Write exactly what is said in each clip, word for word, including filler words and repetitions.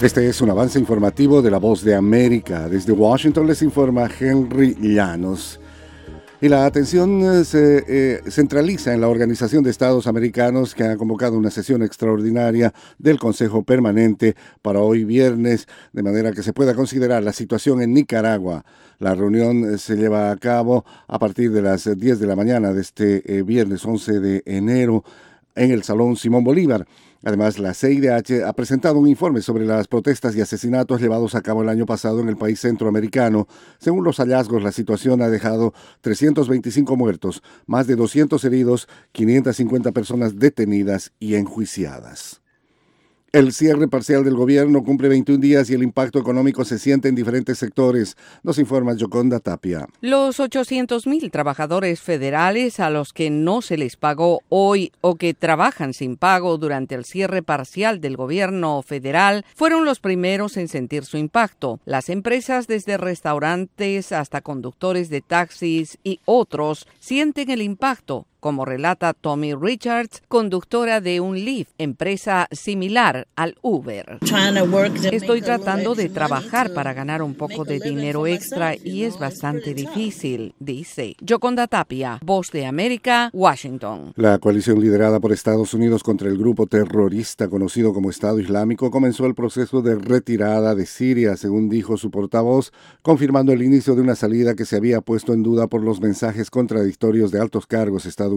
Este es un avance informativo de La Voz de América. Desde Washington les informa Henry Llanos. Y la atención se eh, centraliza en la Organización de Estados Americanos, que ha convocado una sesión extraordinaria del Consejo Permanente para hoy viernes, de manera que se pueda considerar la situación en Nicaragua. La reunión se lleva a cabo a partir de las diez de la mañana de este eh, viernes once de enero en el Salón Simón Bolívar. Además, la C I D H ha presentado un informe sobre las protestas y asesinatos llevados a cabo el año pasado en el país centroamericano. Según los hallazgos, la situación ha dejado trescientos veinticinco muertos, más de doscientos heridos, quinientas cincuenta personas detenidas y enjuiciadas. El cierre parcial del gobierno cumple veintiún días y el impacto económico se siente en diferentes sectores, nos informa Yoconda Tapia. Los ochocientos mil trabajadores federales a los que no se les pagó hoy o que trabajan sin pago durante el cierre parcial del gobierno federal fueron los primeros en sentir su impacto. Las empresas, desde restaurantes hasta conductores de taxis y otros, sienten el impacto, como relata Tommy Richards, conductora de un Lyft, empresa similar al Uber. Estoy tratando de trabajar para ganar un poco de dinero extra y es bastante difícil, dice. Yoconda Tapia, Voz de América, Washington. La coalición liderada por Estados Unidos contra el grupo terrorista conocido como Estado Islámico comenzó el proceso de retirada de Siria, según dijo su portavoz, confirmando el inicio de una salida que se había puesto en duda por los mensajes contradictorios de altos cargos estadounidenses.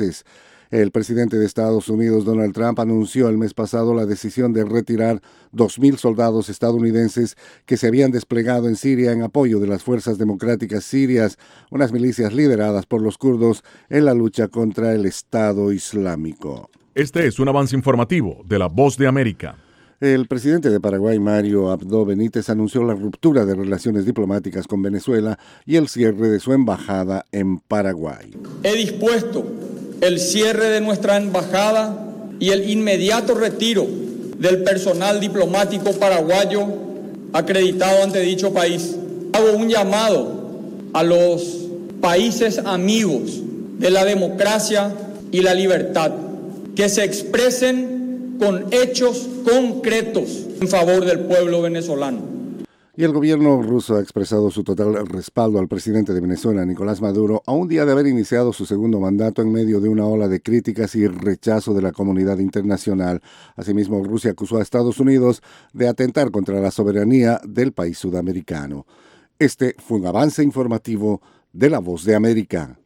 El presidente de Estados Unidos, Donald Trump, anunció el mes pasado la decisión de retirar dos mil soldados estadounidenses que se habían desplegado en Siria en apoyo de las fuerzas democráticas sirias, unas milicias lideradas por los kurdos en la lucha contra el Estado Islámico. Este es un avance informativo de La Voz de América. El presidente de Paraguay, Mario Abdo Benítez, anunció la ruptura de relaciones diplomáticas con Venezuela y el cierre de su embajada en Paraguay. He dispuesto el cierre de nuestra embajada y el inmediato retiro del personal diplomático paraguayo acreditado ante dicho país. Hago un llamado a los países amigos de la democracia y la libertad que se expresen con hechos concretos en favor del pueblo venezolano. Y el gobierno ruso ha expresado su total respaldo al presidente de Venezuela, Nicolás Maduro, a un día de haber iniciado su segundo mandato en medio de una ola de críticas y rechazo de la comunidad internacional. Asimismo, Rusia acusó a Estados Unidos de atentar contra la soberanía del país sudamericano. Este fue un avance informativo de La Voz de América.